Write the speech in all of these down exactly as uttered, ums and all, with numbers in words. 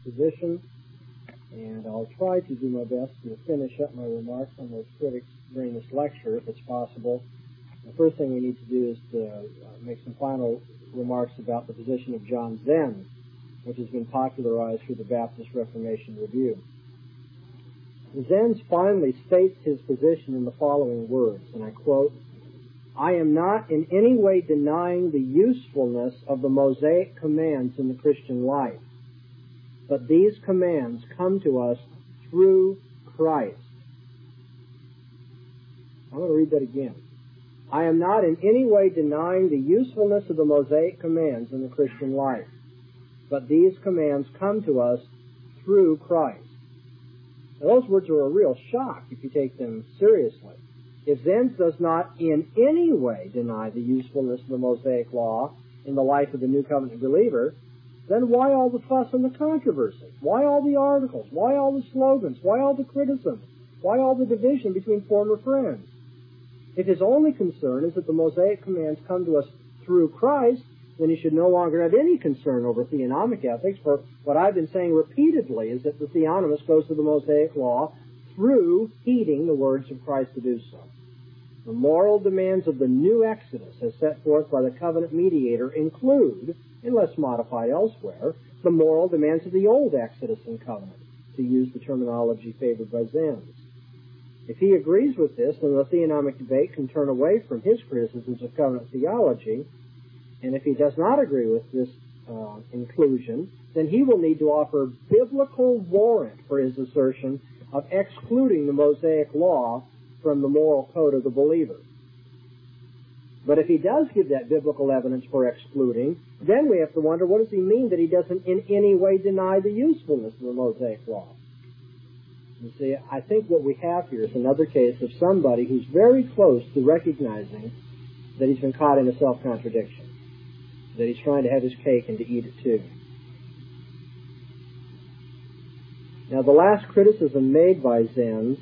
position, and I'll try to do my best to finish up my remarks on those critics during this lecture, if it's possible. The first thing we need to do is to uh, make some final remarks about the position of John Zenz, which has been popularized through the Baptist Reformation Review. Zenz finally states his position in the following words, and I quote, "I am not in any way denying the usefulness of the Mosaic commands in the Christian life, but these commands come to us through Christ." I'm going to read that again. "I am not in any way denying the usefulness of the Mosaic commands in the Christian life, but these commands come to us through Christ." Now, those words are a real shock if you take them seriously. If Zenz does not in any way deny the usefulness of the Mosaic law in the life of the New Covenant believer, then why all the fuss and the controversy? Why all the articles? Why all the slogans? Why all the criticism? Why all the division between former friends? If his only concern is that the Mosaic commands come to us through Christ, then he should no longer have any concern over theonomic ethics, for what I've been saying repeatedly is that the theonomist goes to the Mosaic law through heeding the words of Christ to do so. The moral demands of the new Exodus, as set forth by the covenant mediator, include, unless modified elsewhere, the moral demands of the old Exodus and covenant, to use the terminology favored by Zenz. If he agrees with this, then the theonomic debate can turn away from his criticisms of covenant theology, and if he does not agree with this uh, inclusion, then he will need to offer biblical warrant for his assertion of excluding the Mosaic law from the moral code of the believer. But if he does give that biblical evidence for excluding, then we have to wonder, what does he mean that he doesn't in any way deny the usefulness of the Mosaic law? You see, I think what we have here is another case of somebody who's very close to recognizing that he's been caught in a self-contradiction, that he's trying to have his cake and to eat it too. Now, the last criticism made by Zenz,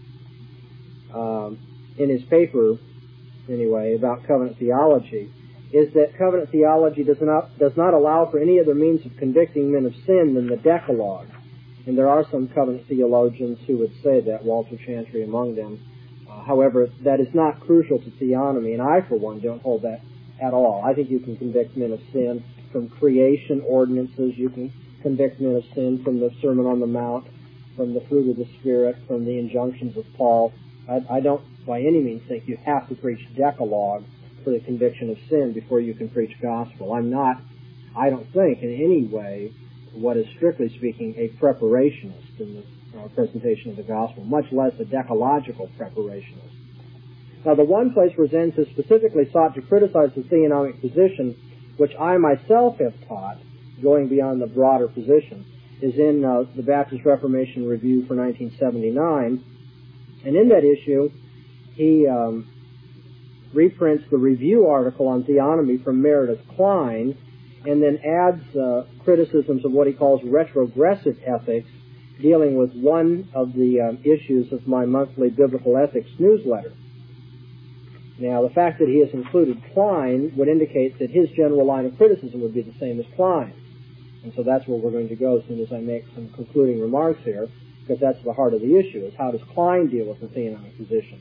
um, in his paper, anyway, about covenant theology, is that covenant theology does not does not allow for any other means of convicting men of sin than the Decalogue. And there are some covenant theologians who would say that, Walter Chantry among them. Uh, however, that is not crucial to theonomy, and I, for one, don't hold that at all. I think you can convict men of sin from creation ordinances. You can convict men of sin from the Sermon on the Mount, from the fruit of the Spirit, from the injunctions of Paul. I, I don't by any means think you have to preach Decalogue for the conviction of sin before you can preach gospel. I'm not, I don't think in any way, what is strictly speaking a preparationist in the uh, presentation of the gospel, much less a decalogical preparationist. Now, the one place where Zenz has specifically sought to criticize the theonomic position, which I myself have taught, going beyond the broader position, is in uh, the Baptist Reformation Review for nineteen seventy-nine. And in that issue, he um, reprints the review article on theonomy from Meredith Kline, and then adds uh, criticisms of what he calls retrogressive ethics, dealing with one of the um, issues of my monthly Biblical Ethics newsletter. Now, the fact that he has included Kline would indicate that his general line of criticism would be the same as Kline's. And so that's where we're going to go as soon as I make some concluding remarks here, because that's the heart of the issue, is how does Kline deal with the theonomic position?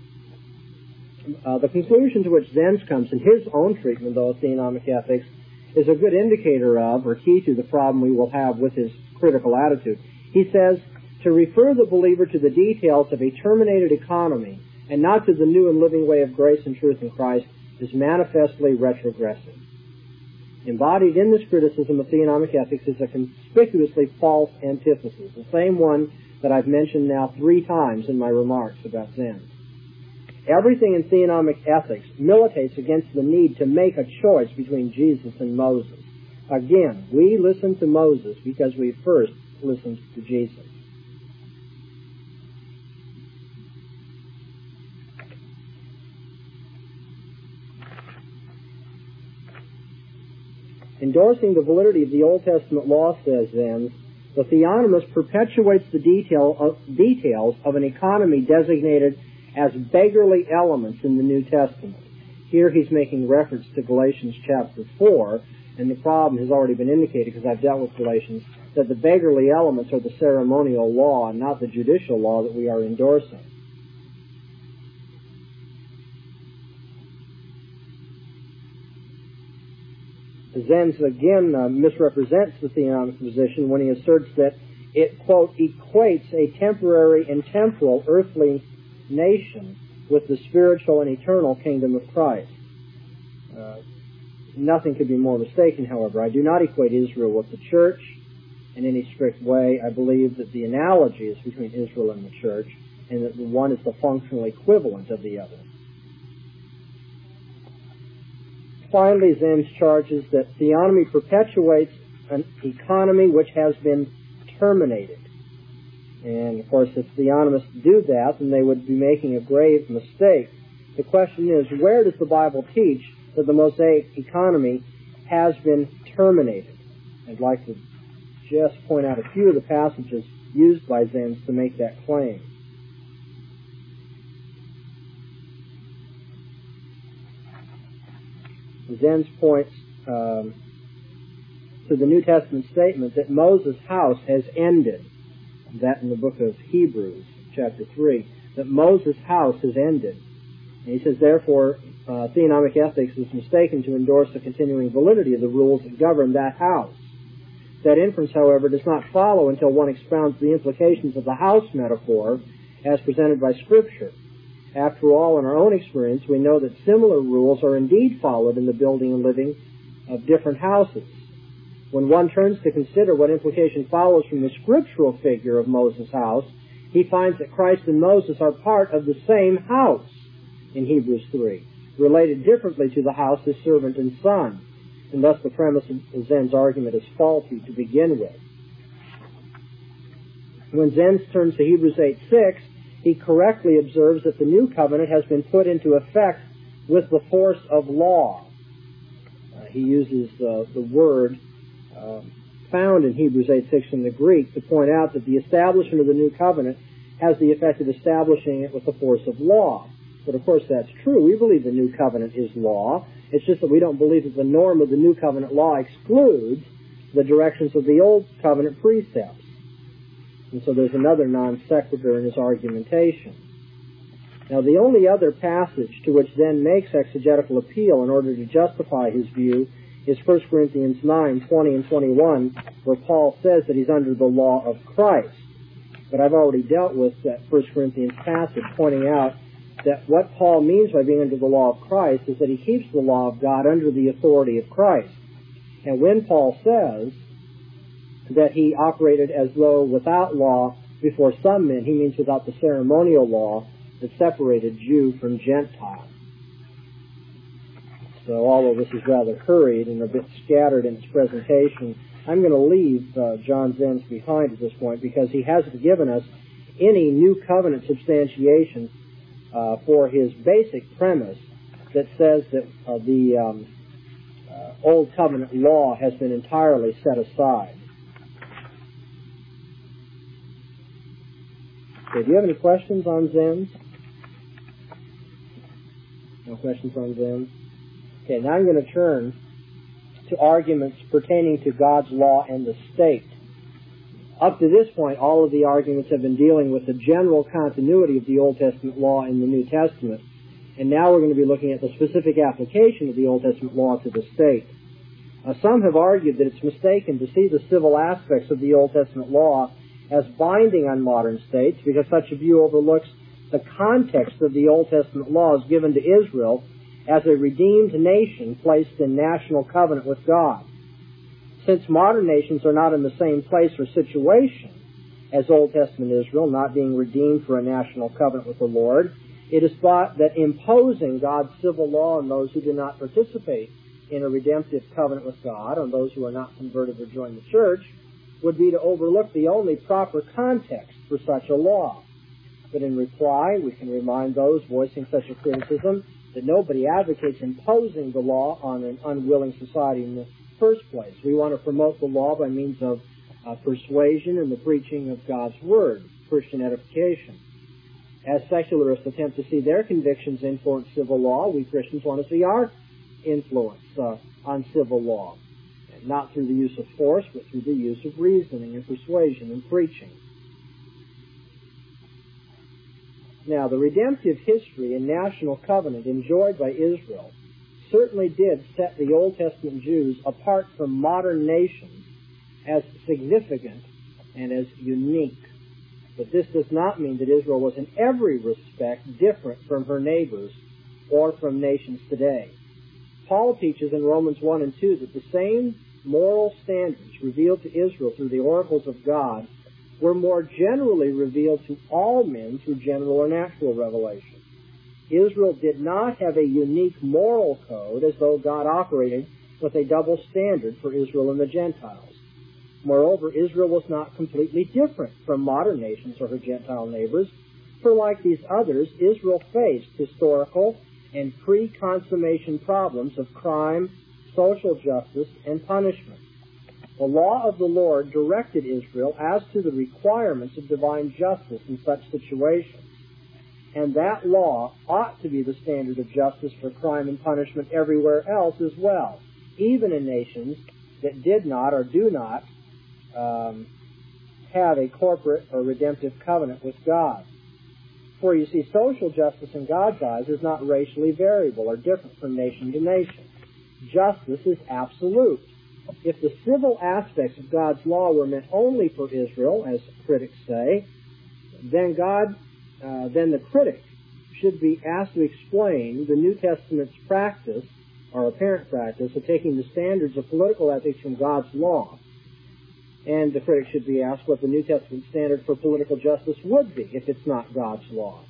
Uh, the conclusion to which Zenz comes in his own treatment, though, of theonomic ethics, is a good indicator of, or key to, the problem we will have with his critical attitude. He says, to refer the believer to the details of a terminated economy and not to the new and living way of grace and truth in Christ is manifestly retrogressive. Embodied in this criticism of theonomic ethics is a conspicuously false antithesis, the same one that I've mentioned now three times in my remarks about Zenz. Everything in theonomic ethics militates against the need to make a choice between Jesus and Moses. Again, we listen to Moses because we first listened to Jesus. Endorsing the validity of the Old Testament law, says Zenz, the theonomist perpetuates the detail of, details of an economy designated as beggarly elements in the New Testament. Here he's making reference to Galatians chapter four, and the problem has already been indicated because I've dealt with Galatians that the beggarly elements are the ceremonial law and not the judicial law that we are endorsing. Zenz again uh, misrepresents the theonomic position when he asserts that it, quote, equates a temporary and temporal earthly nation with the spiritual and eternal kingdom of Christ. Uh, nothing could be more mistaken, however. I do not equate Israel with the church in any strict way. I believe that the analogy is between Israel and the church, and that the one is the functional equivalent of the other. Finally, Zenz charges that theonomy perpetuates an economy which has been terminated. And, of course, if theonomists do that, then they would be making a grave mistake. The question is, where does the Bible teach that the Mosaic economy has been terminated? I'd like to just point out a few of the passages used by Zenz to make that claim. Zenz points um, to the New Testament statement that Moses' house has ended. That in the book of Hebrews, chapter three, that Moses' house has ended. And he says, therefore, uh, theonomic ethics is mistaken to endorse the continuing validity of the rules that govern that house. That inference, however, does not follow until one expounds the implications of the house metaphor as presented by Scripture. After all, in our own experience, we know that similar rules are indeed followed in the building and living of different houses. When one turns to consider what implication follows from the scriptural figure of Moses' house, he finds that Christ and Moses are part of the same house in Hebrews three, related differently to the house as servant and son, and thus the premise of Zenz's argument is faulty to begin with. When Zenz turns to Hebrews eight six, he correctly observes that the new covenant has been put into effect with the force of law. Uh, he uses uh, the word uh, found in Hebrews eight six in the Greek to point out that the establishment of the new covenant has the effect of establishing it with the force of law. But of course that's true. We believe the new covenant is law. It's just that we don't believe that the norm of the new covenant law excludes the directions of the old covenant precepts. And so there's another non sequitur in his argumentation. Now, the only other passage to which Zen makes exegetical appeal in order to justify his view is First Corinthians nine, twenty and twenty-one, where Paul says that he's under the law of Christ. But I've already dealt with that First Corinthians passage, pointing out that what Paul means by being under the law of Christ is that he keeps the law of God under the authority of Christ. And when Paul says that he operated as though without law before some men, he means without the ceremonial law that separated Jew from Gentile. So although this is rather hurried and a bit scattered in its presentation, I'm going to leave uh, John Zenz behind at this point because he hasn't given us any new covenant substantiation uh, for his basic premise that says that uh, the um, uh, Old Covenant law has been entirely set aside. Okay, do you have any questions on Zenz? No questions on Zenz? Okay, now I'm going to turn to arguments pertaining to God's law and the state. Up to this point, all of the arguments have been dealing with the general continuity of the Old Testament law in the New Testament. And now we're going to be looking at the specific application of the Old Testament law to the state. Uh, some have argued that it's mistaken to see the civil aspects of the Old Testament law as binding on modern states because such a view overlooks the context of the Old Testament laws given to Israel as a redeemed nation placed in national covenant with God. Since modern nations are not in the same place or situation as Old Testament Israel, not being redeemed for a national covenant with the Lord, it is thought that imposing God's civil law on those who do not participate in a redemptive covenant with God, on those who are not converted or joined the church, would be to overlook the only proper context for such a law. But in reply, we can remind those voicing such a criticism that nobody advocates imposing the law on an unwilling society in the first place. We want to promote the law by means of uh, persuasion and the preaching of God's Word, Christian edification. As secularists attempt to see their convictions influence civil law, we Christians want to see our influence uh, on civil law. not through the use of force, but through the use of reasoning and persuasion and preaching. Now, the redemptive history and national covenant enjoyed by Israel certainly did set the Old Testament Jews apart from modern nations as significant and as unique. But this does not mean that Israel was in every respect different from her neighbors or from nations today. Paul teaches in Romans one and two that the same moral standards revealed to Israel through the oracles of God were more generally revealed to all men through general or natural revelation. Israel did not have a unique moral code as though God operated with a double standard for Israel and the Gentiles. Moreover, Israel was not completely different from modern nations or her Gentile neighbors, for like these others, Israel faced historical and pre-consummation problems of crime, social justice, and punishment. The law of the Lord directed Israel as to the requirements of divine justice in such situations, and that law ought to be the standard of justice for crime and punishment everywhere else as well, even in nations that did not or do not um, have a corporate or redemptive covenant with God. For you see, social justice in God's eyes is not racially variable or different from nation to nation. Justice is absolute. If the civil aspects of God's law were meant only for Israel, as critics say, then God, uh, then the critic should be asked to explain the New Testament's practice, or apparent practice, of taking the standards of political ethics from God's law. And the critic should be asked what the New Testament standard for political justice would be if it's not God's law.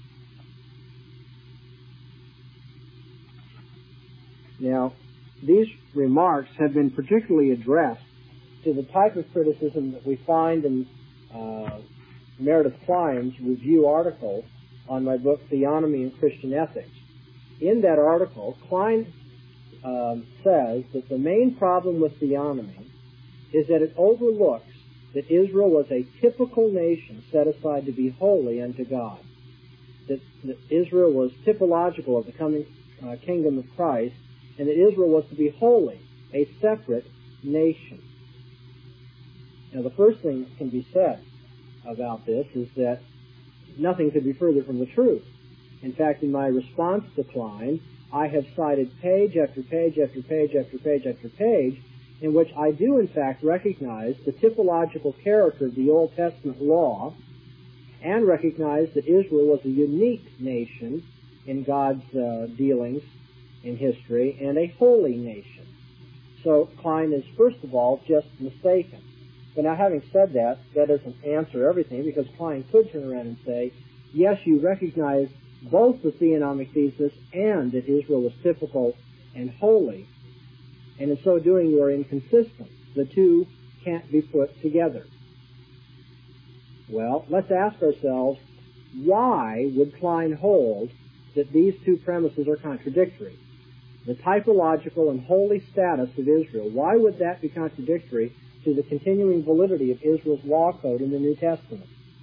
Now, these remarks have been particularly addressed to the type of criticism that we find in uh, Meredith Klein's review article on my book, Theonomy and Christian Ethics. In that article, Klein um, says that the main problem with theonomy is that it overlooks that Israel was a typical nation set aside to be holy unto God, that, that Israel was typological of the coming uh, kingdom of Christ, and that Israel was to be holy, a separate nation. Now, the first thing that can be said about this is that nothing could be further from the truth. In fact, in my response to Klein, I have cited page after page after page after page after page in which I do, in fact, recognize the typological character of the Old Testament law and recognize that Israel was a unique nation in God's uh, dealings in history and a holy nation. So Klein is, first of all, just mistaken. But now, having said that, that doesn't answer everything, because Klein could turn around and say, yes, you recognize both the theonomic thesis and that Israel was typical and holy, and in so doing you are inconsistent. The two can't be put together. Well, let's ask ourselves, why would Klein hold that these two premises are contradictory? The typological and holy status of Israel, why would that be contradictory to the continuing validity of Israel's law code in the New Testament?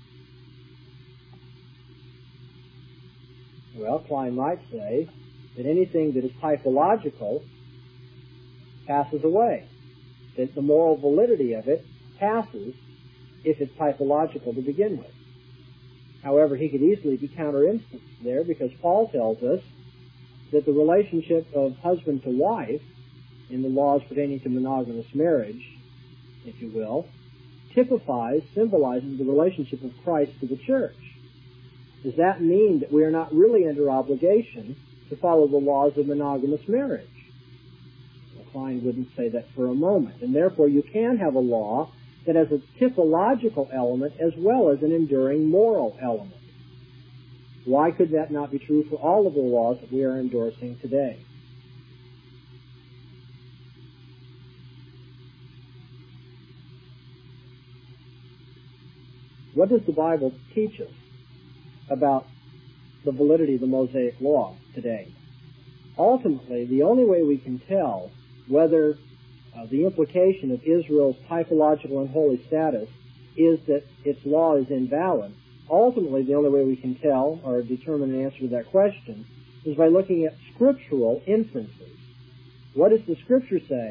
Well, Klein might say that anything that is typological passes away, that the moral validity of it passes if it's typological to begin with. However, he could easily be counter-instanced there, because Paul tells us that the relationship of husband to wife in the laws pertaining to monogamous marriage, if you will, typifies, symbolizes the relationship of Christ to the church. Does that mean that we are not really under obligation to follow the laws of monogamous marriage? Well, Klein wouldn't say that for a moment. And therefore, you can have a law that has a typological element as well as an enduring moral element. Why could that not be true for all of the laws that we are endorsing today? What does the Bible teach us about the validity of the Mosaic Law today? Ultimately, the only way we can tell whether uh, the implication of Israel's typological and holy status is that its law is invalid, ultimately the only way we can tell or determine an answer to that question is by looking at scriptural inferences. What does the Scripture say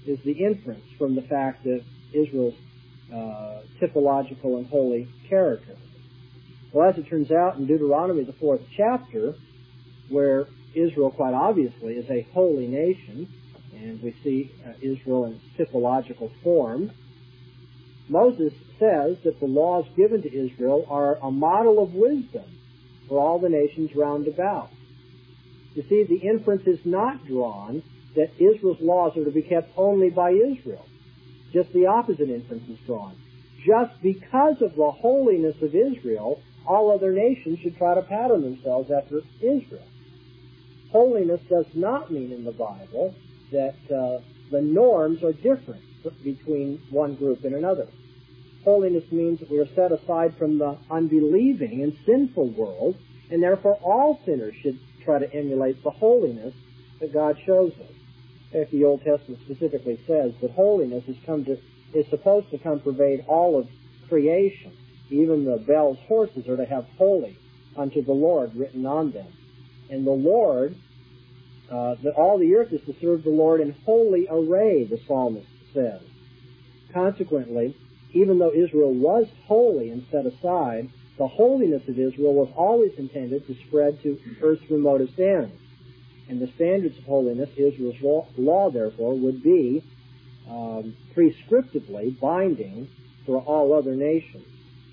is the inference from the fact that Israel's uh, typological and holy character. Well, as it turns out, in Deuteronomy, the fourth chapter, where Israel quite obviously is a holy nation, and we see uh, Israel in its typological form, Moses says that the laws given to Israel are a model of wisdom for all the nations round about. You see, the inference is not drawn that Israel's laws are to be kept only by Israel. Just the opposite inference is drawn. Just because of the holiness of Israel, all other nations should try to pattern themselves after Israel. Holiness does not mean in the Bible that uh, the norms are different between one group and another. Holiness means that we are set aside from the unbelieving and sinful world, and therefore all sinners should try to emulate the holiness that God shows us. If the Old Testament specifically says that holiness is come to is supposed to come pervade all of creation. Even the Bell's horses are to have holy unto the Lord written on them. And the Lord, uh, that all the earth is to serve the Lord in holy array, the psalmist says. Consequently, even though Israel was holy and set aside, the holiness of Israel was always intended to spread to earth's remotest ends. And the standards of holiness, Israel's law, law therefore, would be um, prescriptively binding for all other nations.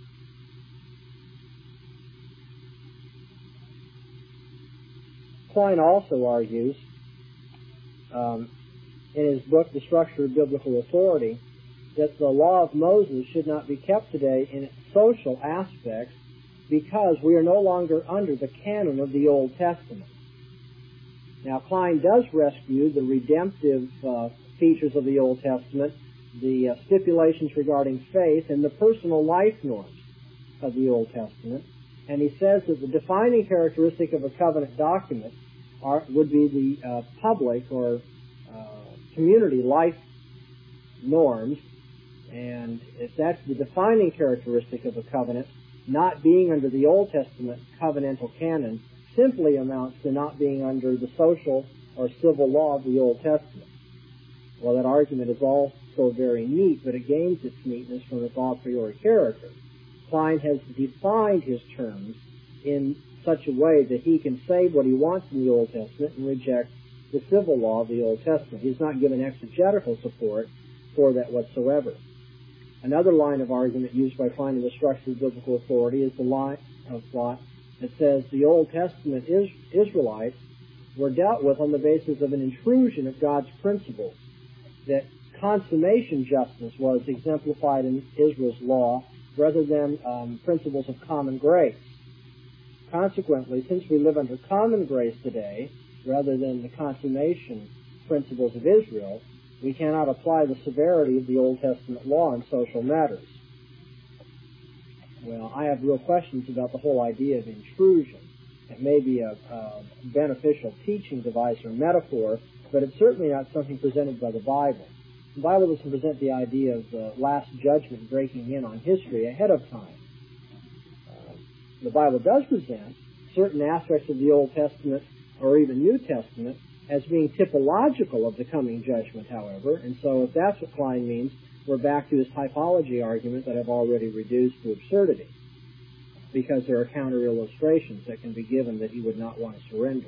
Klein also argues um, in his book, The Structure of Biblical Authority, that the law of Moses should not be kept today in its social aspects because we are no longer under the canon of the Old Testament. Now, Klein does rescue the redemptive uh, features of the Old Testament, the uh, stipulations regarding faith, and the personal life norms of the Old Testament. And he says that the defining characteristic of a covenant document are, would be the uh, public or uh, community life norms. And if that's the defining characteristic of a covenant, not being under the Old Testament covenantal canon simply amounts to not being under the social or civil law of the Old Testament. Well, that argument is also very neat, but it gains its neatness from its a priori character. Klein has defined his terms in such a way that he can say what he wants in the Old Testament and reject the civil law of the Old Testament. He's not given exegetical support for that whatsoever. Another line of argument used by Klein in The Structure of Biblical Authority is the line of thought that says the Old Testament is, Israelites were dealt with on the basis of an intrusion of God's principles, that consummation justice was exemplified in Israel's law rather than um, principles of common grace. Consequently, since we live under common grace today, rather than the consummation principles of Israel, we cannot apply the severity of the Old Testament law in social matters. Well, I have real questions about the whole idea of intrusion. It may be a, a beneficial teaching device or metaphor, but it's certainly not something presented by the Bible. The Bible doesn't present the idea of the last judgment breaking in on history ahead of time. Uh, the Bible does present certain aspects of the Old Testament or even New Testament as being typological of the coming judgment, however, and so if that's what Klein means, we're back to his typology argument that I've already reduced to absurdity, because there are counter illustrations that can be given that he would not want to surrender.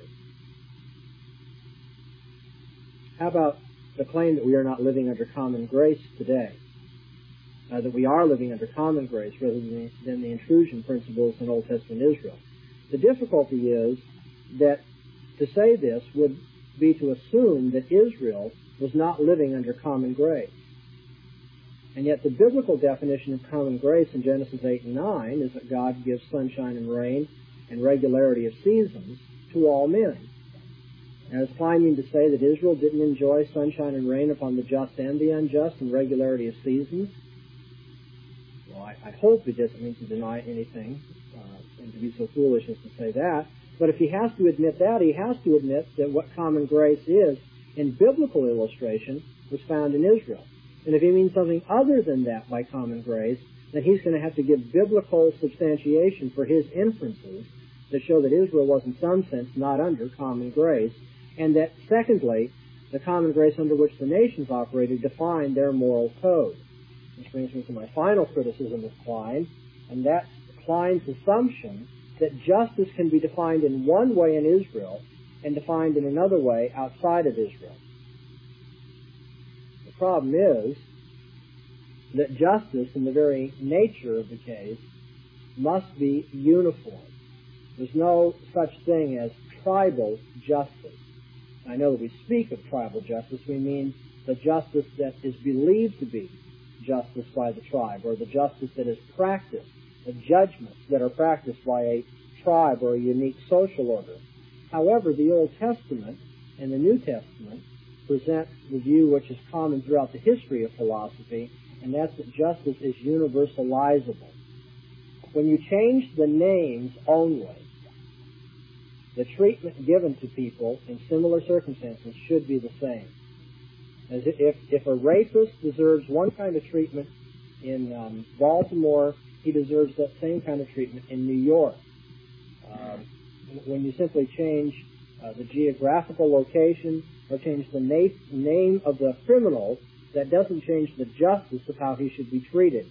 How about the claim that we are not living under common grace today? Uh, that we are living under common grace rather than, than the intrusion principles in Old Testament Israel. The difficulty is that to say this would be to assume that Israel was not living under common grace. And yet the biblical definition of common grace in Genesis eight and nine is that God gives sunshine and rain and regularity of seasons to all men. Now, does Klein mean to say that Israel didn't enjoy sunshine and rain upon the just and the unjust and regularity of seasons? Well, I, I hope he doesn't mean to deny anything uh, and to be so foolish as to say that. But if he has to admit that, he has to admit that what common grace is in biblical illustration was found in Israel. And if he means something other than that by common grace, then he's going to have to give biblical substantiation for his inferences that show that Israel was in some sense not under common grace, and that, secondly, the common grace under which the nations operated defined their moral code. This brings me to my final criticism of Klein, and that's Klein's assumption that justice can be defined in one way in Israel and defined in another way outside of Israel. The problem is that justice, in the very nature of the case, must be uniform. There's no such thing as tribal justice. I know that we speak of tribal justice, we mean the justice that is believed to be justice by the tribe, or the justice that is practiced, the judgments that are practiced by a tribe or a unique social order. However, the Old Testament and the New Testament present the view which is common throughout the history of philosophy, and that's that justice is universalizable. When you change the names only, the treatment given to people in similar circumstances should be the same. As if, if a rapist deserves one kind of treatment in um, Baltimore, he deserves that same kind of treatment in New York. Um, when you simply change uh, the geographical location or change the na- name of the criminal, that doesn't change the justice of how he should be treated.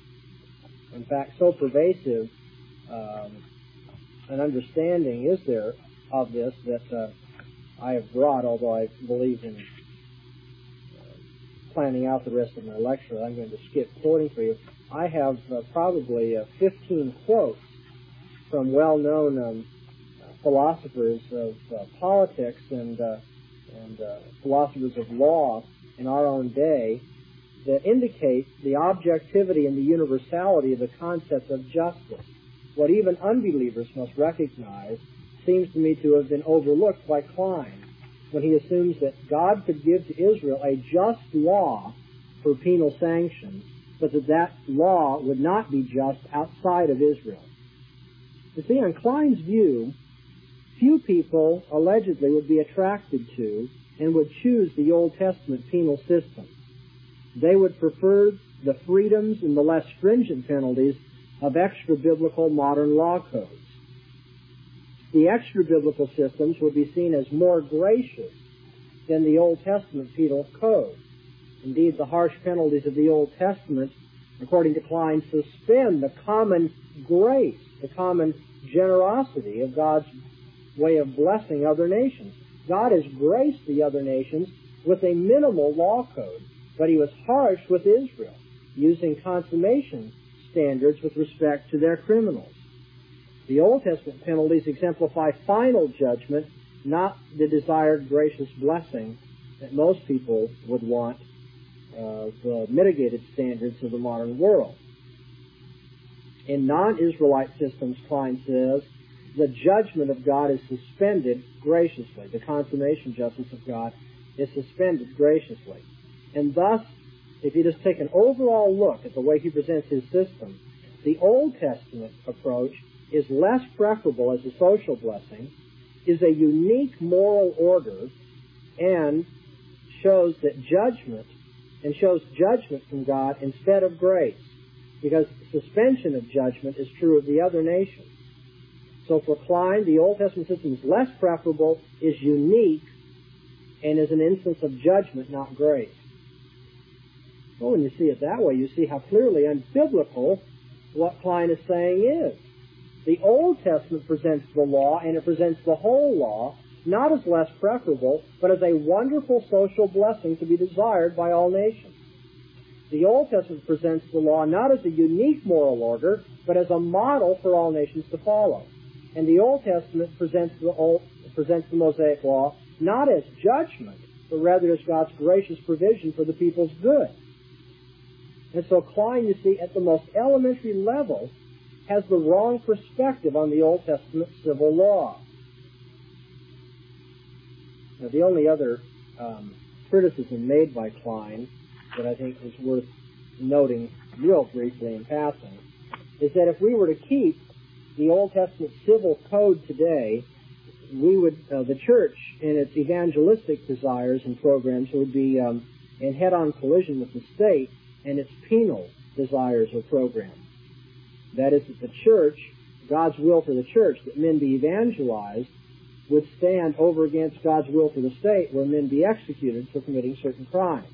In fact, so pervasive um, an understanding is there of this that uh, I have brought, although I believe in uh, planning out the rest of my lecture, I'm going to skip quoting for you. I have uh, probably uh, fifteen quotes from well-known um, philosophers of uh, politics and, uh, and uh, philosophers of law in our own day that indicate the objectivity and the universality of the concept of justice. What even unbelievers must recognize seems to me to have been overlooked by Klein when he assumes that God could give to Israel a just law for penal sanctions, but that that law would not be just outside of Israel. You see, on Klein's view, few people allegedly would be attracted to and would choose the Old Testament penal system. They would prefer the freedoms and the less stringent penalties of extra-biblical modern law codes. The extra-biblical systems would be seen as more gracious than the Old Testament penal code. Indeed, the harsh penalties of the Old Testament, according to Klein, suspend the common grace, the common generosity of God's way of blessing other nations. God has graced the other nations with a minimal law code, but he was harsh with Israel, using consummation standards with respect to their criminals. The Old Testament penalties exemplify final judgment, not the desired gracious blessing that most people would want, uh, the mitigated standards of the modern world. In non-Israelite systems, Klein says, the judgment of God is suspended graciously. The consummation justice of God is suspended graciously. And thus, if you just take an overall look at the way he presents his system, the Old Testament approach is less preferable as a social blessing, is a unique moral order, and shows that judgment, and shows judgment from God instead of grace, because suspension of judgment is true of the other nations. So for Klein, the Old Testament system is less preferable, is unique, and is an instance of judgment, not grace. Well, when you see it that way, you see how clearly unbiblical what Klein is saying is. The Old Testament presents the law, and it presents the whole law, not as less preferable, but as a wonderful social blessing to be desired by all nations. The Old Testament presents the law not as a unique moral order, but as a model for all nations to follow. And the Old Testament presents the, Old, presents the Mosaic Law not as judgment, but rather as God's gracious provision for the people's good. And so Klein, you see, at the most elementary level, has the wrong perspective on the Old Testament civil law. Now, the only other um, criticism made by Klein that I think is worth noting real briefly in passing is that if we were to keep the Old Testament civil code today, we would, uh, the church in its evangelistic desires and programs would be um, in head-on collision with the state and its penal desires or programs. That is, that the church, God's will for the church, that men be evangelized, would stand over against God's will for the state where men be executed for committing certain crimes.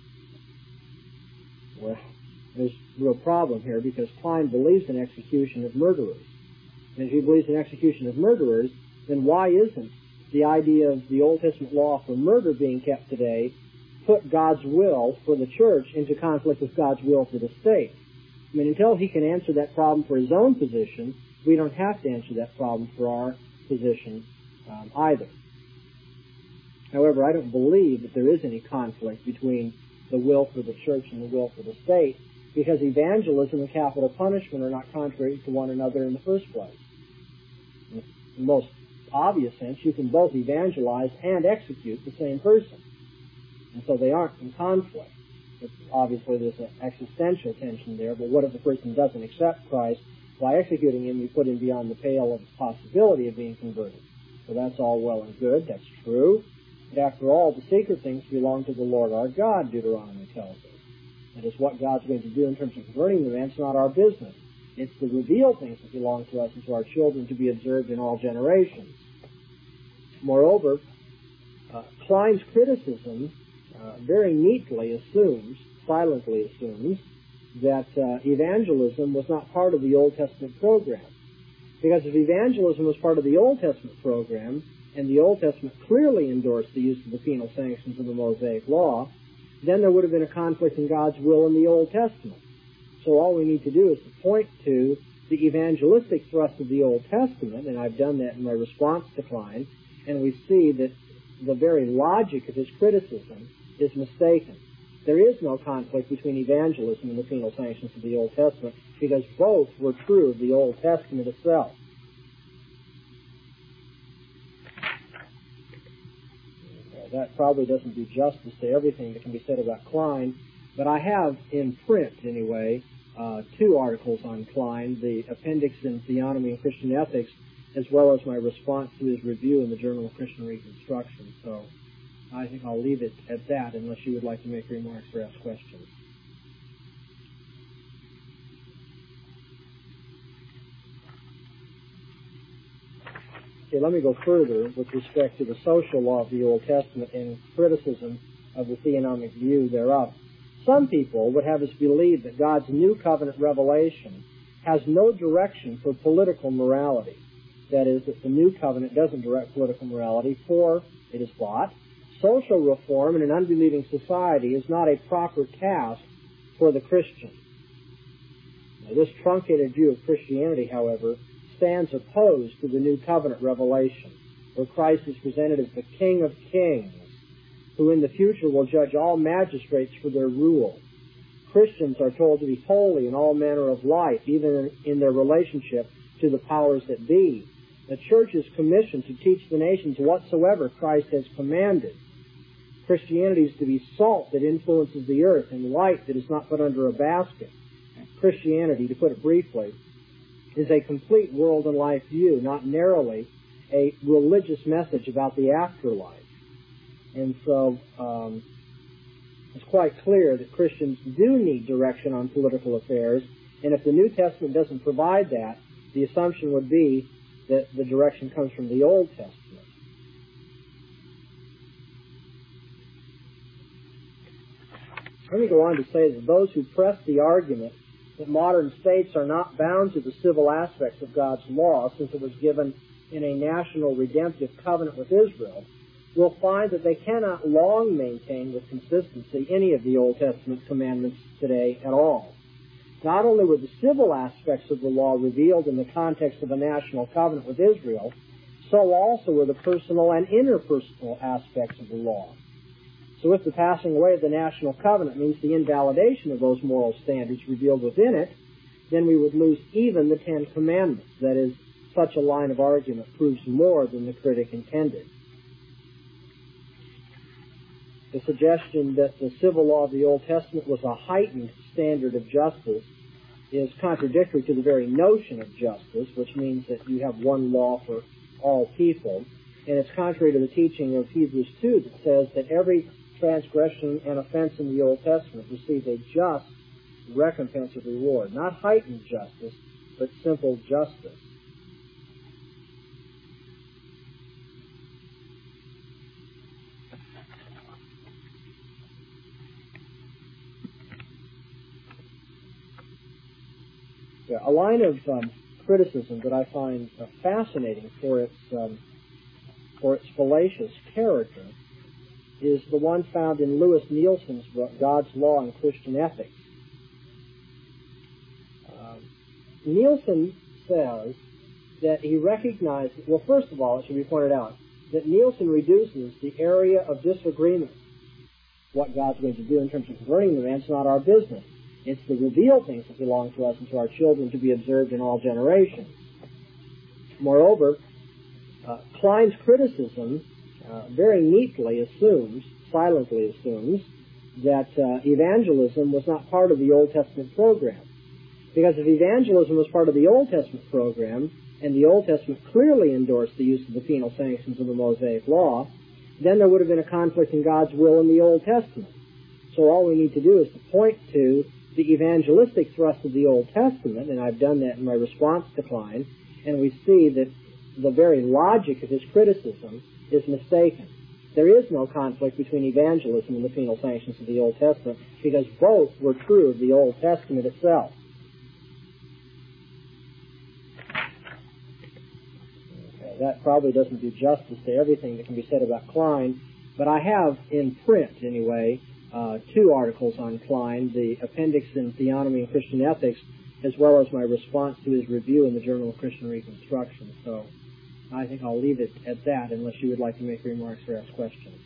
Well, there's a real problem here because Klein believes in execution of murderers. And if he believes in execution of murderers, then why isn't the idea of the Old Testament law for murder being kept today put God's will for the church into conflict with God's will for the state? I mean, until he can answer that problem for his own position, we don't have to answer that problem for our position um, either. However, I don't believe that there is any conflict between the will for the church and the will for the state, because evangelism and capital punishment are not contrary to one another in the first place. In the most obvious sense, you can both evangelize and execute the same person. And so they aren't in conflict. But obviously there's an existential tension there, but what if the person doesn't accept Christ? By executing him, you put him beyond the pale of the possibility of being converted. So that's all well and good, that's true. But after all, the secret things belong to the Lord our God, Deuteronomy tells us. That is what God's going to do in terms of converting the man. It's not our business. It's the revealed things that belong to us and to our children to be observed in all generations. Moreover, uh, Klein's criticism uh, very neatly assumes, silently assumes, that uh, evangelism was not part of the Old Testament program. Because if evangelism was part of the Old Testament program, and the Old Testament clearly endorsed the use of the penal sanctions of the Mosaic Law, then there would have been a conflict in God's will in the Old Testament. So all we need to do is to point to the evangelistic thrust of the Old Testament, and I've done that in my response to Klein, and we see that the very logic of his criticism is mistaken. There is no conflict between evangelism and the penal sanctions of the Old Testament, because both were true of the Old Testament itself. That probably doesn't do justice to everything that can be said about Klein, but I have in print, anyway, uh, two articles on Klein, the appendix in Theonomy and Christian Ethics, as well as my response to his review in the Journal of Christian Reconstruction. So I think I'll leave it at that unless you would like to make remarks or ask questions. Okay, let me go further with respect to the social law of the Old Testament and criticism of the theonomic view thereof. Some people would have us believe that God's new covenant revelation has no direction for political morality. That is, that the new covenant doesn't direct political morality, for, it is thought, social reform in an unbelieving society is not a proper task for the Christian. Now, this truncated view of Christianity, however, stands opposed to the new covenant revelation, where Christ is presented as the King of Kings, who in the future will judge all magistrates for their rule. Christians are told to be holy in all manner of life, even in their relationship to the powers that be. The church is commissioned to teach the nations whatsoever Christ has commanded. Christianity is to be salt that influences the earth and light that is not put under a basket. Christianity, to put it briefly, is a complete world and life view, not narrowly a religious message about the afterlife. And so um, it's quite clear that Christians do need direction on political affairs, and if the New Testament doesn't provide that, the assumption would be that the direction comes from the Old Testament. Let me go on to say that those who press the argument that modern states are not bound to the civil aspects of God's law, since it was given in a national redemptive covenant with Israel, will find that they cannot long maintain with consistency any of the Old Testament commandments today at all. Not only were the civil aspects of the law revealed in the context of a national covenant with Israel, so also were the personal and interpersonal aspects of the law. So if the passing away of the national covenant means the invalidation of those moral standards revealed within it, then we would lose even the Ten Commandments. That is, such a line of argument proves more than the critic intended. The suggestion that the civil law of the Old Testament was a heightened standard of justice is contradictory to the very notion of justice, which means that you have one law for all people. And it's contrary to the teaching of Hebrews two that says that every transgression and offense in the Old Testament received a just recompense of reward. Not heightened justice, but simple justice. Yeah, a line of um, criticism that I find uh, fascinating for its um, for its fallacious character is the one found in Lewis Nielsen's book, God's Law and Christian Ethics. Uh, Nielsen says that he recognizes, well, first of all, it should be pointed out, that Nielsen reduces the area of disagreement, what God's going to do in terms of converting the man. It's not our business. It's the revealed things that belong to us and to our children to be observed in all generations. Moreover, uh, Klein's criticism uh, very neatly assumes, silently assumes, that uh, evangelism was not part of the Old Testament program. Because if evangelism was part of the Old Testament program, and the Old Testament clearly endorsed the use of the penal sanctions of the Mosaic Law, then there would have been a conflict in God's will in the Old Testament. So all we need to do is to point to the evangelistic thrust of the Old Testament, and I've done that in my response to Klein, and we see that the very logic of his criticism is mistaken. There is no conflict between evangelism and the penal sanctions of the Old Testament, because both were true of the Old Testament itself. Okay, that probably doesn't do justice to everything that can be said about Klein, but I have in print, anyway, Uh, two articles on Klein, the appendix in Theonomy and Christian Ethics, as well as my response to his review in the Journal of Christian Reconstruction. So I think I'll leave it at that unless you would like to make remarks or ask questions.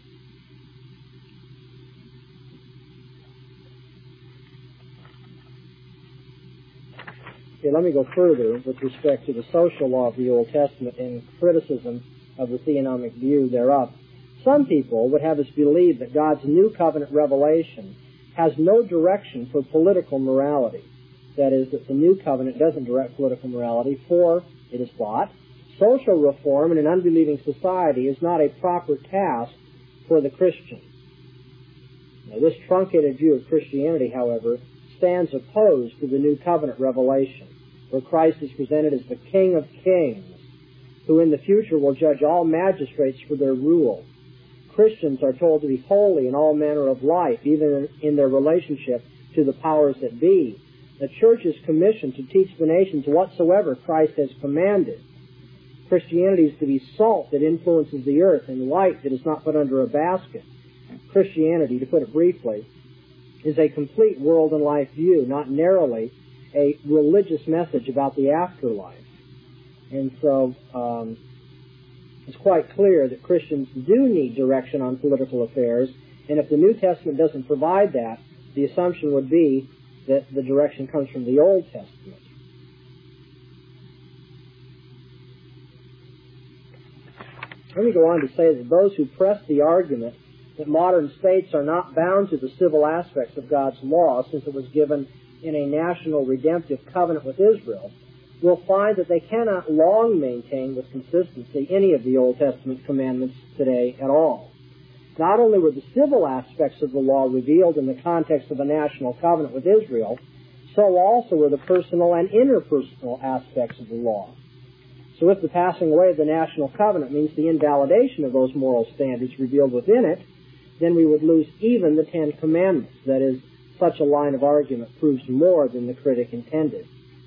Okay, let me go further with respect to the social law of the Old Testament in criticism of the theonomic view thereof. Some people would have us believe that God's new covenant revelation has no direction for political morality. That is, that the new covenant doesn't direct political morality, for, it is thought, social reform in an unbelieving society is not a proper task for the Christian. Now, this truncated view of Christianity, however, stands opposed to the new covenant revelation, where Christ is presented as the King of Kings, who in the future will judge all magistrates for their rule. Christians are told to be holy in all manner of life, even in their relationship to the powers that be. The church is commissioned to teach the nations whatsoever Christ has commanded. Christianity is to be salt that influences the earth and light that is not put under a basket. Christianity, to put it briefly, is a complete world and life view, not narrowly a religious message about the afterlife. And so, um, it's quite clear that Christians do need direction on political affairs, and if the New Testament doesn't provide that, the assumption would be that the direction comes from the Old Testament. Let me go on to say that those who press the argument that modern states are not bound to the civil aspects of God's law, since it was given in a national redemptive covenant with Israel, will find that they cannot long maintain with consistency any of the Old Testament commandments today at all. Not only were the civil aspects of the law revealed in the context of a national covenant with Israel, so also were the personal and interpersonal aspects of the law. So if the passing away of the national covenant means the invalidation of those moral standards revealed within it, then we would lose even the Ten Commandments. That is, such a line of argument proves more than the critic intended.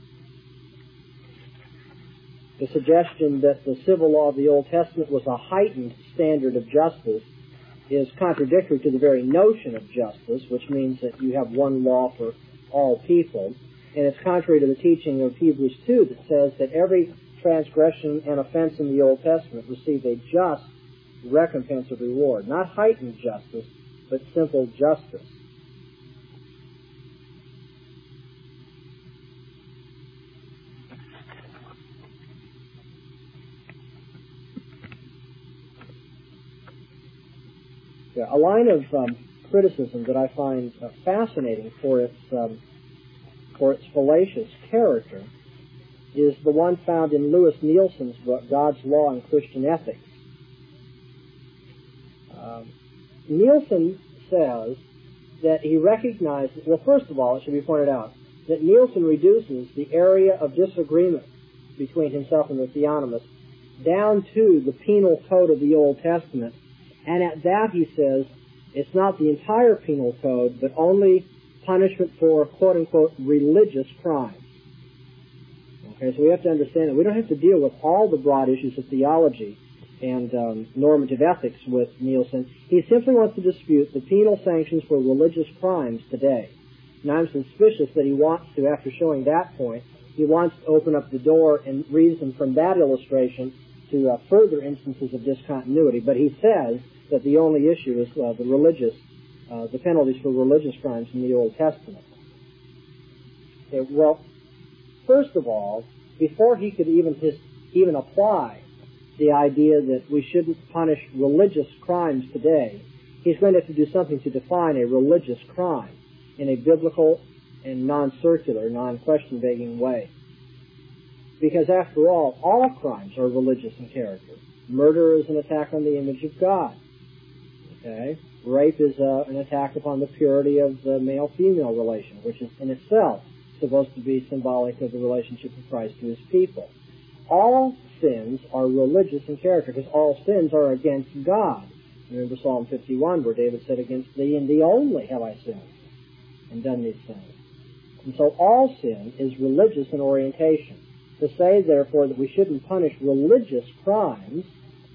The suggestion that the civil law of the Old Testament was a heightened standard of justice is contradictory to the very notion of justice, which means that you have one law for all people. And it's contrary to the teaching of Hebrews two that says that every transgression and offense in the Old Testament received a just recompense of reward. Not heightened justice, but simple justice. Yeah, a line of um, criticism that I find uh, fascinating for its um, for its fallacious character is the one found in Lewis Nielsen's book, God's Law and Christian Ethics. Um, Nielsen says that he recognizes, well, first of all, it should be pointed out, that Nielsen reduces the area of disagreement between himself and the theonomists down to the penal code of the Old Testament. And at that, he says, it's not the entire penal code, but only punishment for, quote-unquote, religious crimes. Okay, so we have to understand that we don't have to deal with all the broad issues of theology and um, normative ethics with Nielsen. He simply wants to dispute the penal sanctions for religious crimes today. And I'm suspicious that he wants to, after showing that point, he wants to open up the door and reason from that illustration to uh, further instances of discontinuity. But he says that the only issue is uh, the religious, uh, the penalties for religious crimes in the Old Testament. Okay, well, first of all, before he could even his, even apply the idea that we shouldn't punish religious crimes today, he's going to have to do something to define a religious crime in a biblical and non-circular, non-question-begging way. Because after all, all crimes are religious in character. Murder is an attack on the image of God. Okay? Rape is uh, an attack upon the purity of the male-female relation, which is in itself supposed to be symbolic of the relationship of Christ to his people. All sins are religious in character because all sins are against God. Remember Psalm fifty-one where David said, "Against thee and thee only have I sinned and done these things." And so all sin is religious in orientation. To say, therefore, that we shouldn't punish religious crimes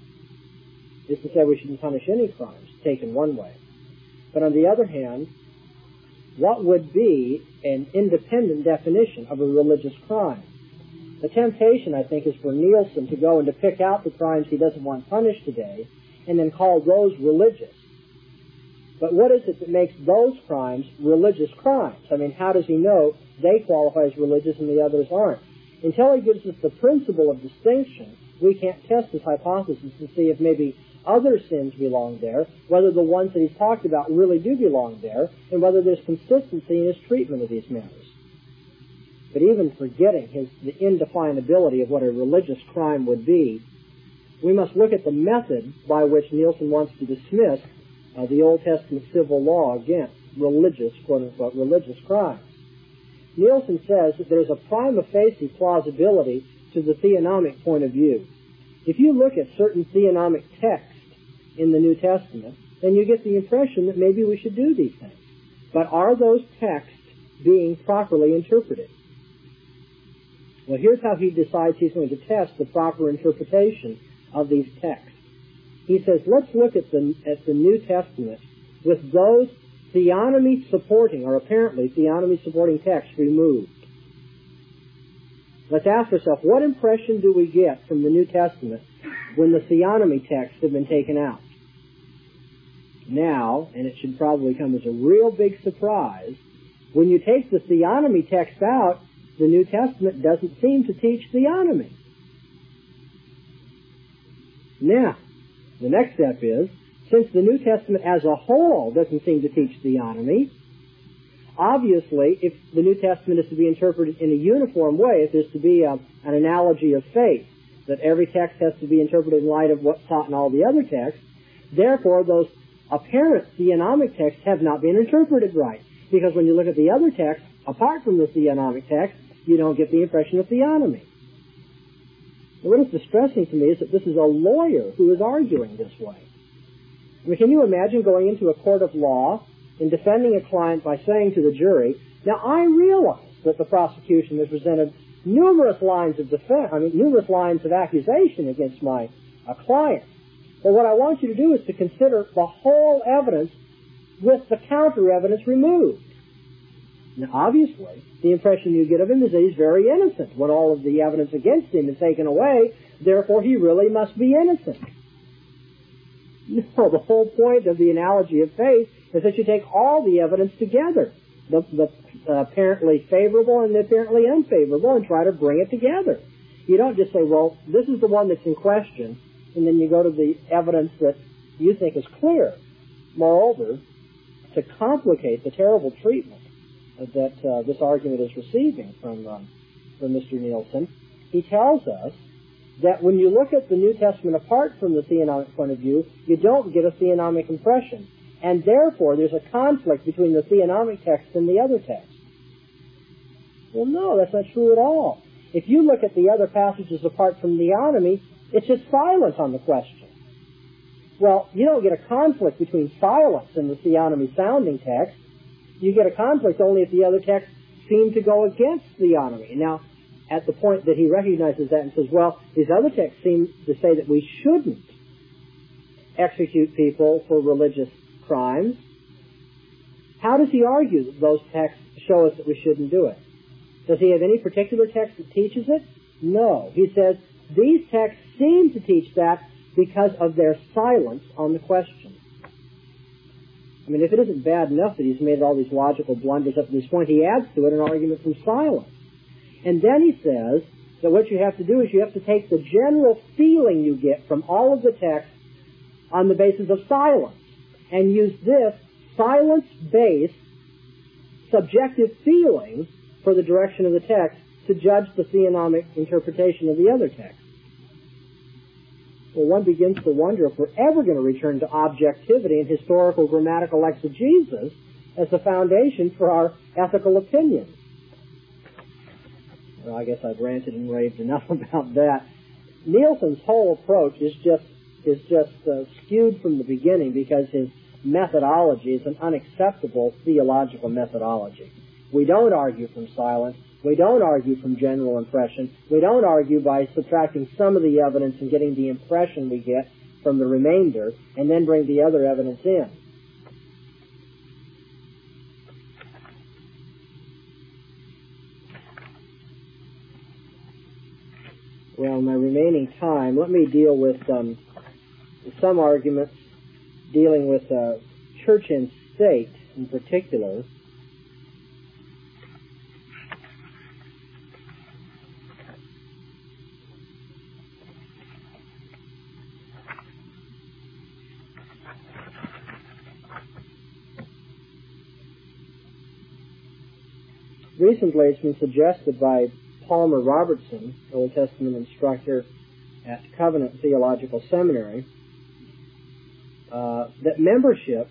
is to say we shouldn't punish any crimes, taken one way. But on the other hand, what would be an independent definition of a religious crime? The temptation, I think, is for Nielsen to go and to pick out the crimes he doesn't want punished today and then call those religious. But what is it that makes those crimes religious crimes? I mean, how does he know they qualify as religious and the others aren't? Until he gives us the principle of distinction, we can't test his hypothesis to see if maybe other sins belong there, whether the ones that he's talked about really do belong there, and whether there's consistency in his treatment of these matters. But even forgetting his, the indefinability of what a religious crime would be, we must look at the method by which Nielsen wants to dismiss uh, the Old Testament civil law against religious, quote-unquote, religious crimes. Nielsen says that there's a prima facie plausibility to the theonomic point of view. If you look at certain theonomic texts in the New Testament, then you get the impression that maybe we should do these things. But are those texts being properly interpreted? Well, here's how he decides he's going to test the proper interpretation of these texts. He says, let's look at the, at the New Testament with those theonomy supporting, or apparently theonomy supporting texts removed. Let's ask ourselves, what impression do we get from the New Testament when the theonomy texts have been taken out? Now, and it should probably come as a real big surprise, when you take the theonomy text out, the New Testament doesn't seem to teach theonomy. Now, the next step is, since the New Testament as a whole doesn't seem to teach theonomy, obviously, if the New Testament is to be interpreted in a uniform way, if there's to be a, an analogy of faith, that every text has to be interpreted in light of what's taught in all the other texts, therefore those apparent theonomic texts have not been interpreted right. Because when you look at the other texts, apart from the theonomic text, you don't get the impression of theonomy. And what is distressing to me is that this is a lawyer who is arguing this way. I mean, can you imagine going into a court of law and defending a client by saying to the jury, now I realize that the prosecution has presented numerous lines of defense, I mean, numerous lines of accusation against my uh, client. But what I want you to do is to consider the whole evidence with the counter evidence removed. Now, obviously, the impression you get of him is that he's very innocent when all of the evidence against him is taken away. Therefore, he really must be innocent. No, the whole point of the analogy of faith is that you take all the evidence together, the, the uh, apparently favorable and the apparently unfavorable, and try to bring it together. You don't just say, well, this is the one that's in question, and then you go to the evidence that you think is clear. Moreover, to complicate the terrible treatment that uh, this argument is receiving from, um, from Mister Nielsen, he tells us that when you look at the New Testament apart from the theonomic point of view, you don't get a theonomic impression. And therefore, there's a conflict between the theonomic text and the other text. Well, no, that's not true at all. If you look at the other passages apart from theonomy, it's just silence on the question. Well, you don't get a conflict between silence and the theonomy sounding text. You get a conflict only if the other texts seem to go against theonomy. Now, at the point that he recognizes that and says, well, these other texts seem to say that we shouldn't execute people for religious crimes. How does he argue that those texts show us that we shouldn't do it? Does he have any particular text that teaches it? No. He says, these texts seem to teach that because of their silence on the question. I mean, if it isn't bad enough that he's made all these logical blunders up to this point, he adds to it an argument from silence. And then he says that what you have to do is you have to take the general feeling you get from all of the texts on the basis of silence and use this silence-based subjective feeling for the direction of the text to judge the theonomic interpretation of the other text. Well, one begins to wonder if we're ever going to return to objectivity and historical grammatical exegesis as the foundation for our ethical opinions. Well, I guess I've ranted and raved enough about that. Nielsen's whole approach is just is just uh, skewed from the beginning because his methodology is an unacceptable theological methodology. We don't argue from silence. We don't argue from general impression. We don't argue by subtracting some of the evidence and getting the impression we get from the remainder and then bring the other evidence in. Well, in my remaining time, let me deal with um, some arguments dealing with uh, church and state in particular. Recently, it's been suggested by Palmer Robertson, Old Testament instructor at Covenant Theological Seminary, uh, that membership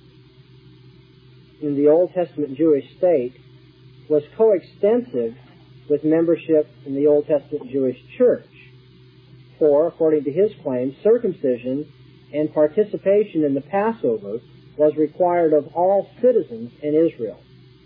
in the Old Testament Jewish state was coextensive with membership in the Old Testament Jewish church. For, according to his claim, circumcision and participation in the Passover was required of all citizens in Israel.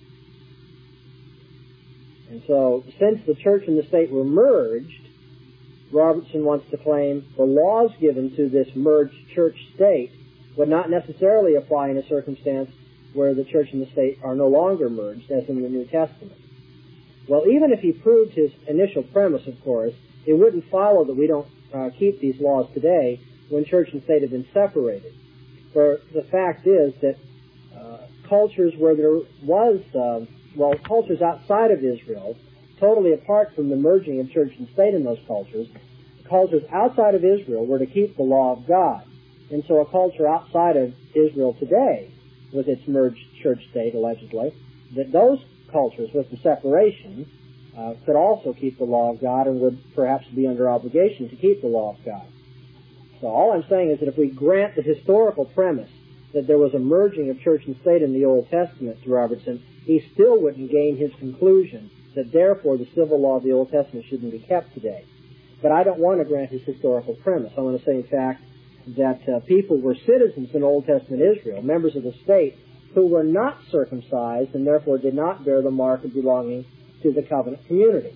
And so, since the church and the state were merged, Robertson wants to claim the laws given to this merged church state would not necessarily apply in a circumstance where the church and the state are no longer merged, as in the New Testament. Well, even if he proved his initial premise, of course, it wouldn't follow that we don't uh, keep these laws today when church and state have been separated. For the fact is that uh, cultures where there was... Uh, Well, cultures outside of Israel, totally apart from the merging of church and state in those cultures, cultures outside of Israel were to keep the law of God. And so a culture outside of Israel today, with its merged church-state, allegedly, that those cultures with the separation uh, could also keep the law of God and would perhaps be under obligation to keep the law of God. So all I'm saying is that if we grant the historical premise that there was a merging of church and state in the Old Testament to Robertson, he still wouldn't gain his conclusion that therefore the civil law of the Old Testament shouldn't be kept today. But I don't want to grant his historical premise. I want to say, in fact, that uh, people were citizens in Old Testament Israel, members of the state, who were not circumcised and therefore did not bear the mark of belonging to the covenant community.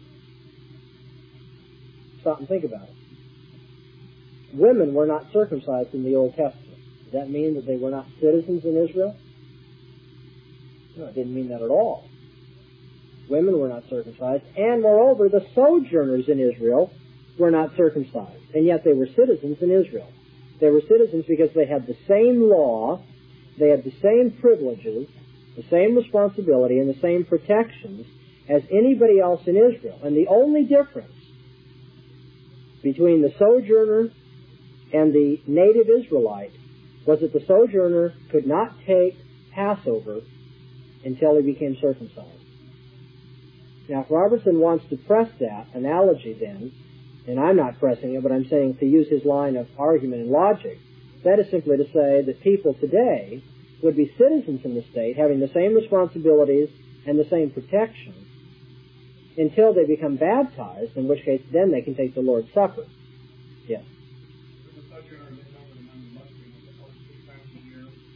Stop and think about it. Women were not circumcised in the Old Testament. Does that mean that they were not citizens in Israel? No, it didn't mean that at all. Women were not circumcised, and moreover, the sojourners in Israel were not circumcised, and yet they were citizens in Israel. They were citizens because they had the same law, they had the same privileges, the same responsibility, and the same protections as anybody else in Israel. And the only difference between the sojourner and the native Israelite was that the sojourner could not take Passover until he became circumcised. Now, if Robertson wants to press that analogy then, and I'm not pressing it, but I'm saying to use his line of argument and logic, that is simply to say that people today would be citizens in the state, having the same responsibilities and the same protections, until they become baptized, in which case then they can take the Lord's Supper. Yes.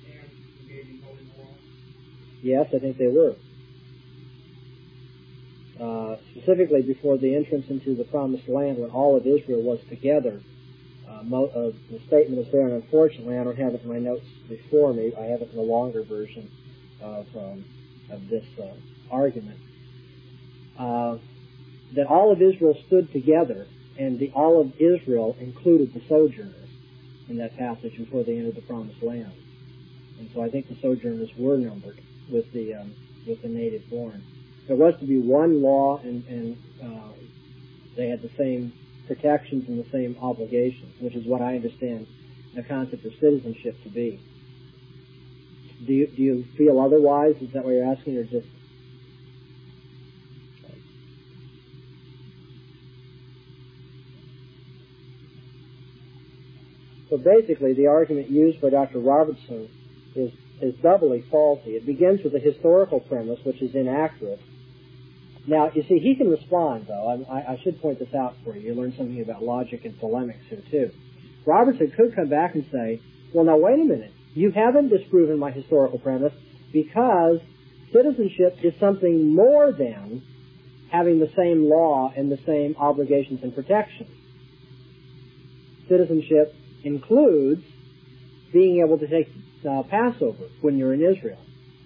Yes, I think they were. uh, specifically before the entrance into the Promised Land, when all of Israel was together. Uh, mo- uh, the statement is there, and unfortunately I don't have it in my notes before me. I have it in the longer version of, um, of this uh, argument. Uh, that all of Israel stood together, and the all of Israel included the sojourners in that passage before they entered the Promised Land. And so I think the sojourners were numbered with the um, with the native born. There was to be one law, and, and uh, they had the same protections and the same obligations, which is what I understand the concept of citizenship to be. Do you, do you feel otherwise? Is that what you're asking, or just... So basically, the argument used by Doctor Robertson is, is doubly faulty. It begins with a historical premise, which is inaccurate. Now, you see, he can respond, though. I, I should point this out for you. You learn something about logic and polemics here, too. Robertson could come back and say, well, now, wait a minute. You haven't disproven my historical premise because citizenship is something more than having the same law and the same obligations and protections. Citizenship includes being able to take uh, Passover when you're in Israel.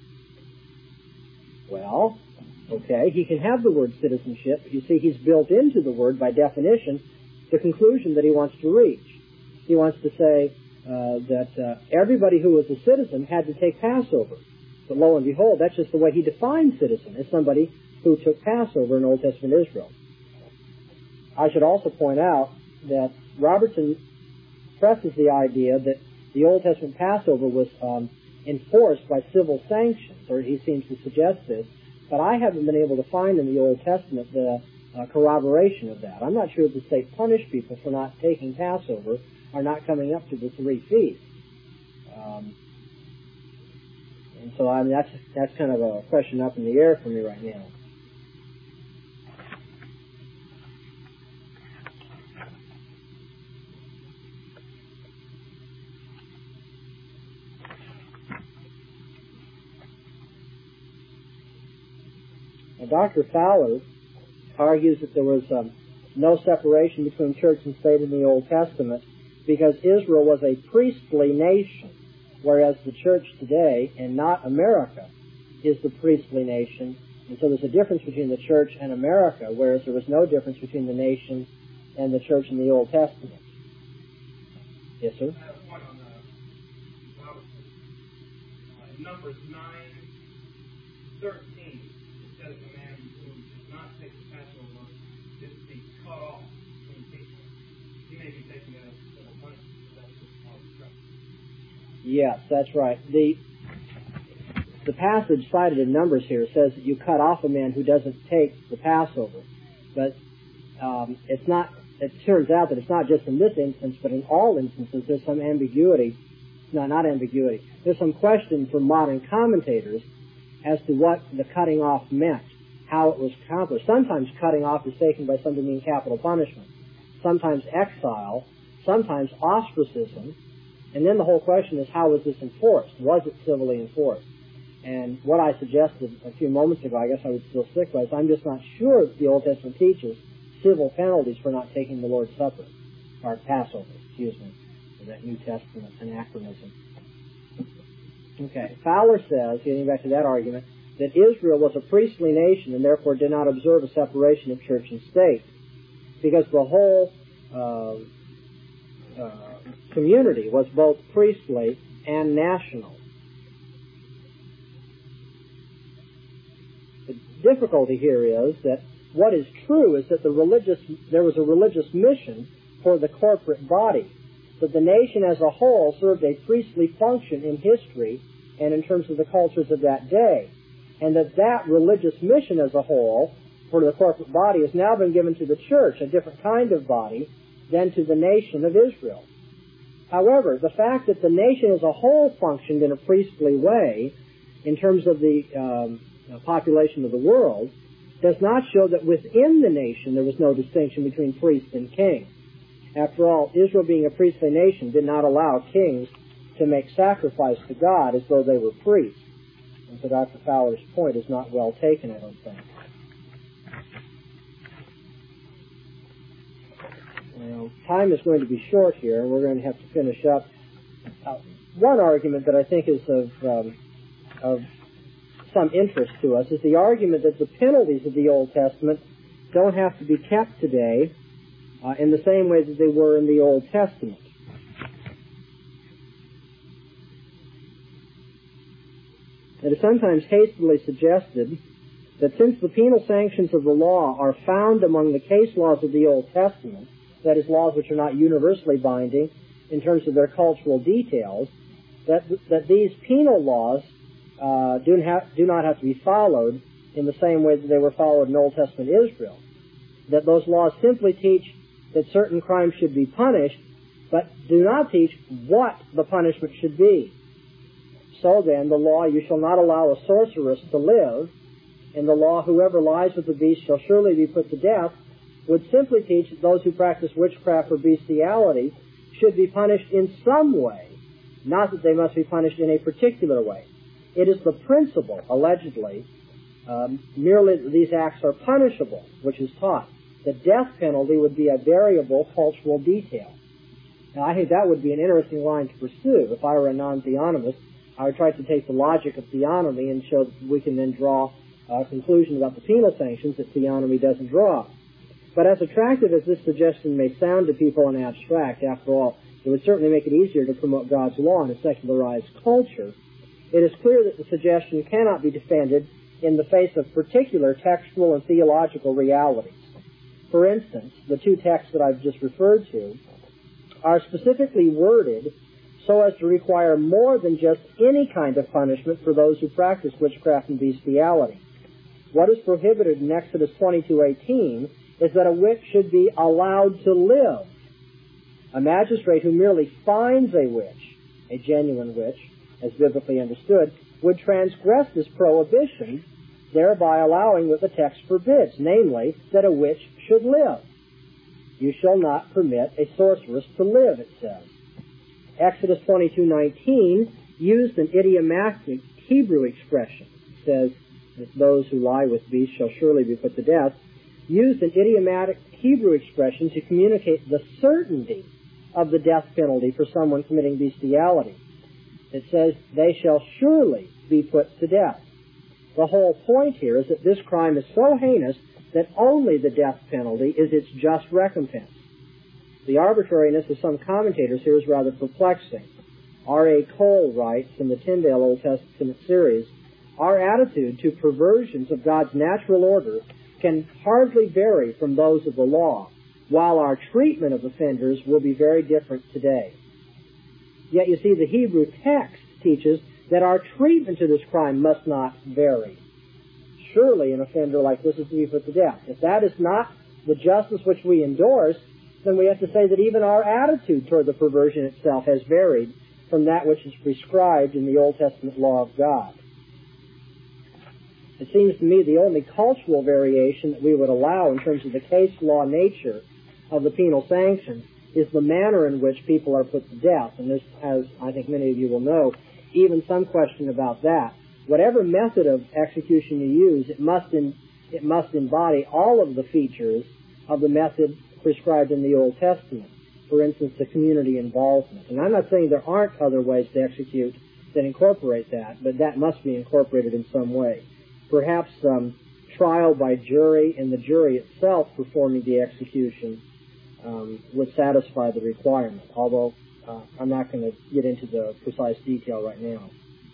Well, okay, he can have the word citizenship, but you see he's built into the word, by definition, the conclusion that he wants to reach. He wants to say uh, that uh, everybody who was a citizen had to take Passover. But lo and behold, that's just the way he defined citizen, as somebody who took Passover in Old Testament Israel. I should also point out that Robertson presses the idea that the Old Testament Passover was um, enforced by civil sanctions, or he seems to suggest this, but I haven't been able to find in the Old Testament the uh, corroboration of that. I'm not sure that the state punished people for not taking Passover or not coming up to the three feasts. Um, and so I mean, that's, that's kind of a question up in the air for me right now. Doctor Fowler argues that there was um, no separation between church and state in the Old Testament because Israel was a priestly nation, whereas the church today, and not America, is the priestly nation. And so there's a difference between the church and America, whereas there was no difference between the nation and the church in the Old Testament. Yes, sir? I have a point on uh, uh, Numbers nine thirteen. Says a man who does not take the Passover is to be cut off from people. He may be taking a civil punishment. That's just part of the trouble. Yes, that's right. The the passage cited in Numbers here says that you cut off a man who doesn't take the Passover. But um, it's not. It turns out that it's not just in this instance, but in all instances there's some ambiguity. No, not ambiguity. There's some question from modern commentators as to what the cutting off meant, how it was accomplished. Sometimes cutting off is taken by something being capital punishment, sometimes exile, sometimes ostracism, and then the whole question is, how was this enforced? Was it civilly enforced? And what I suggested a few moments ago, I guess I would still stick by, is I'm just not sure that the Old Testament teaches civil penalties for not taking the Lord's Supper, or Passover, excuse me, for that New Testament anachronism. Okay, Fowler says, getting back to that argument, that Israel was a priestly nation and therefore did not observe a separation of church and state, because the whole uh, uh, community was both priestly and national. The difficulty here is that what is true is that the religious there was a religious mission for the corporate body, that the nation as a whole served a priestly function in history and in terms of the cultures of that day, and that that religious mission as a whole for the corporate body has now been given to the church, a different kind of body, than to the nation of Israel. However, the fact that the nation as a whole functioned in a priestly way in terms of the um, population of the world does not show that within the nation there was no distinction between priest and king. After all, Israel being a priestly nation did not allow kings to make sacrifice to God as though they were priests. And so Doctor Fowler's point is not well taken, I don't think. Well, time is going to be short here, and we're going to have to finish up. Uh, one argument that I think is of, um, of some interest to us is the argument that the penalties of the Old Testament don't have to be kept today uh, in the same way that they were in the Old Testament. It is sometimes hastily suggested that since the penal sanctions of the law are found among the case laws of the Old Testament, that is, laws which are not universally binding in terms of their cultural details, that that these penal laws uh, do, have, do not have to be followed in the same way that they were followed in Old Testament Israel. That those laws simply teach that certain crimes should be punished, but do not teach what the punishment should be. So then, the law, you shall not allow a sorceress to live, and the law, whoever lies with the beast shall surely be put to death, would simply teach that those who practice witchcraft or bestiality should be punished in some way, not that they must be punished in a particular way. It is the principle, allegedly, um, merely that these acts are punishable, which is taught. The death penalty would be a variable cultural detail. Now, I think that would be an interesting line to pursue. If I were a non-theonomist, I would try to take the logic of theonomy and show that we can then draw a conclusion about the penal sanctions that theonomy doesn't draw. But as attractive as this suggestion may sound to people in abstract, after all, it would certainly make it easier to promote God's law in a secularized culture. It is clear that the suggestion cannot be defended in the face of particular textual and theological realities. For instance, the two texts that I've just referred to are specifically worded so as to require more than just any kind of punishment for those who practice witchcraft and bestiality. What is prohibited in Exodus twenty-two eighteen is that a witch should be allowed to live. A magistrate who merely finds a witch, a genuine witch, as biblically understood, would transgress this prohibition, thereby allowing what the text forbids, namely, that a witch should live. You shall not permit a sorceress to live, it says. Exodus twenty-two nineteen used an idiomatic Hebrew expression. It says that those who lie with beasts shall surely be put to death. Used an idiomatic Hebrew expression to communicate the certainty of the death penalty for someone committing bestiality. It says, they shall surely be put to death. The whole point here is that this crime is so heinous that only the death penalty is its just recompense. The arbitrariness of some commentators here is rather perplexing. R A Cole writes in the Tyndale Old Testament series, our attitude to perversions of God's natural order can hardly vary from those of the law, while our treatment of offenders will be very different today. Yet you see, the Hebrew text teaches that our treatment to this crime must not vary. Surely an offender like this is to be put to death. If that is not the justice which we endorse, then we have to say that even our attitude toward the perversion itself has varied from that which is prescribed in the Old Testament law of God. It seems to me the only cultural variation that we would allow in terms of the case law nature of the penal sanctions is the manner in which people are put to death. And there's, as I think many of you will know, even some question about that. Whatever method of execution you use, it must, in, it must embody all of the features of the method prescribed in the Old Testament. For instance, the community involvement. And I'm not saying there aren't other ways to execute that incorporate that, but that must be incorporated in some way. Perhaps um, trial by jury and the jury itself performing the execution um, would satisfy the requirement, although uh, I'm not going to get into the precise detail right now.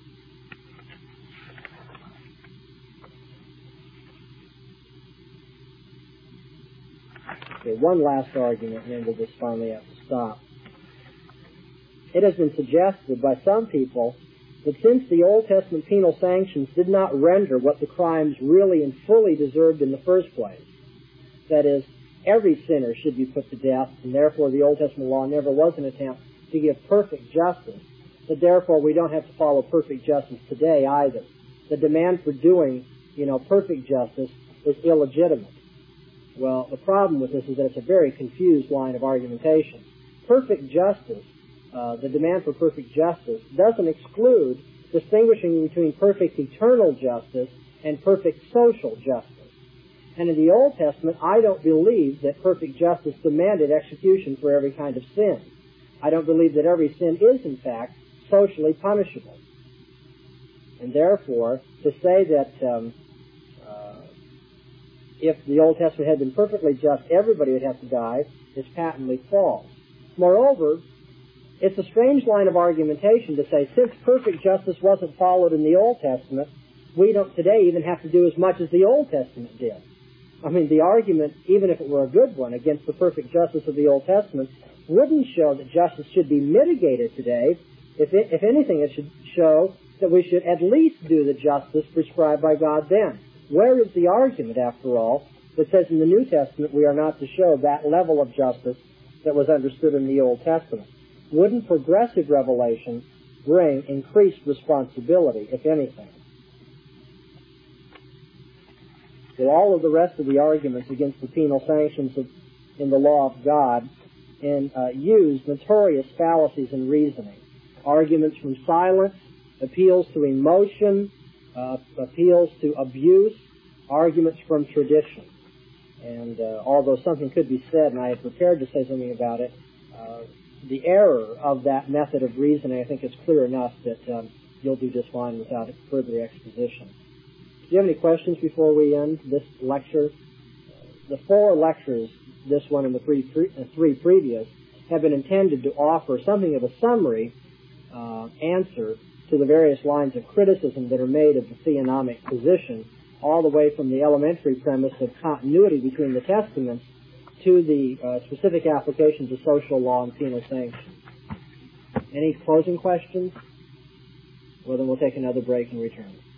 Okay, one last argument, and then we'll just finally have to stop. It has been suggested by some people that since the Old Testament penal sanctions did not render what the crimes really and fully deserved in the first place, that is, every sinner should be put to death, and therefore the Old Testament law never was an attempt to give perfect justice, that therefore we don't have to follow perfect justice today either. The demand for doing, you know, perfect justice is illegitimate. Well, the problem with this is that it's a very confused line of argumentation. Perfect justice, uh, the demand for perfect justice, doesn't exclude distinguishing between perfect eternal justice and perfect social justice. And in the Old Testament, I don't believe that perfect justice demanded execution for every kind of sin. I don't believe that every sin is, in fact, socially punishable. And therefore, to say that um, uh, if the Old Testament had been perfectly just, everybody would have to die, is patently false. Moreover, it's a strange line of argumentation to say, since perfect justice wasn't followed in the Old Testament, we don't today even have to do as much as the Old Testament did. I mean, the argument, even if it were a good one, against the perfect justice of the Old Testament, wouldn't show that justice should be mitigated today. If, it, if anything, it should show that we should at least do the justice prescribed by God then. Where is the argument, after all, that says in the New Testament we are not to show that level of justice that was understood in the Old Testament? Wouldn't progressive revelation bring increased responsibility, if anything? With all of the rest of the arguments against the penal sanctions of, in the law of God, and uh, use notorious fallacies in reasoning. Arguments from silence, appeals to emotion, uh, appeals to abuse, arguments from tradition. And uh, although something could be said, and I had prepared to say something about it, uh, the error of that method of reasoning I think is clear enough that um, you'll do just fine without further exposition. Do you have any questions before we end this lecture? The four lectures, this one and the three, pre- uh, three previous, have been intended to offer something of a summary uh, answer to the various lines of criticism that are made of the theonomic position, all the way from the elementary premise of continuity between the Testaments to the uh, specific applications of social law and penal sanction. Any closing questions? Well, then we'll take another break and return.